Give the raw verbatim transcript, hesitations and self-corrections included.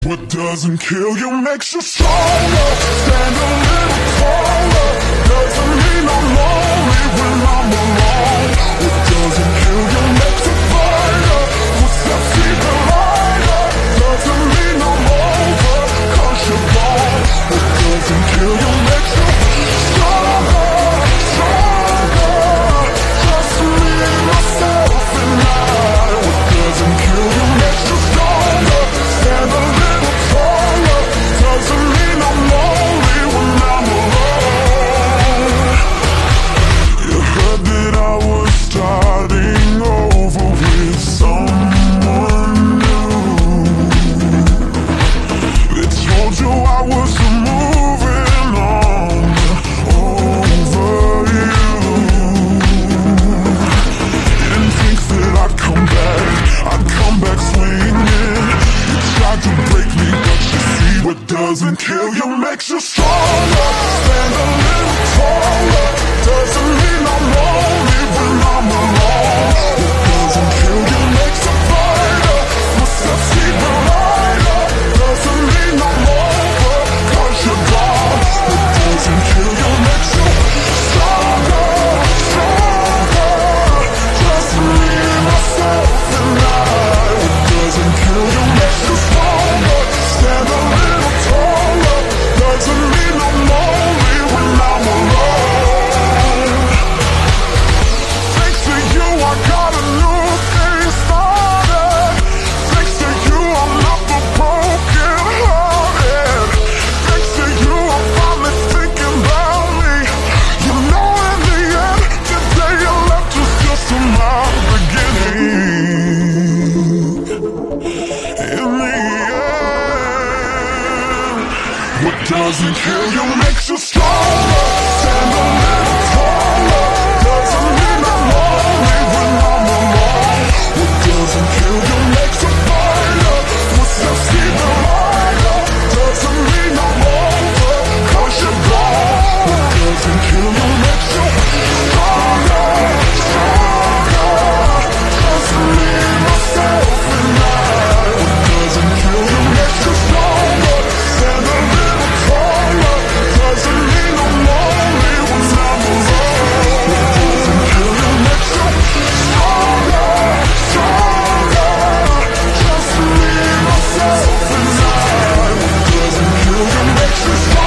What doesn't kill you makes you stronger. Stand a little taller. Doesn't mean I'm lonely when I'm alone. What doesn't kill you makes you brighter. Footsteps even lighter. Doesn't mean I'm over, 'cause you're gone. What doesn't kill you makes you stronger, stronger. Just me, myself, and I. What doesn't kill you makes you stronger. Stand a little taller. Doesn't mean I'm lonely when I'm alone. You heard that I was starting over with someone new. They told you I was moving on over you. Didn't think that I'd come back, I'd come back swinging. You tried to break me, but you see, what doesn't kill you makes you stronger. Stand a little taller. Doesn't mean I'm lonely when I'm alone. What doesn't kill you makes you brighter. Footsteps even lighter. Doesn't mean I'm over, 'cause you're gone. What doesn't kill you makes you stronger, stronger. Just me, myself, and I. What doesn't kill you makes you stronger. Stand a little taller. Doesn't mean I'm lonely when I'm alone. Thanks to you, I got a new thing started. Thanks to you, I'm not the broken hearted. Thanks to you, I'm finally thinking about me. You know, in the end, the day you left was just my beginning. In the end, what doesn't kill you makes you stronger. Stand a little taller. Doesn't mean I'm lonely when I'm alone. What doesn't kill you makes you brighter. Footsteps even lighter. Doesn't mean I'm over, 'cause you're gone. What doesn't kill you makes you stronger, stronger. Just me, myself, and I. What doesn't kill you makes you stronger. Stand a little taller. Doesn't mean I'm lonely when I'm alone. What doesn't kill you makes you stronger, stronger. Just me, myself, and I. What doesn't kill you makes you stronger.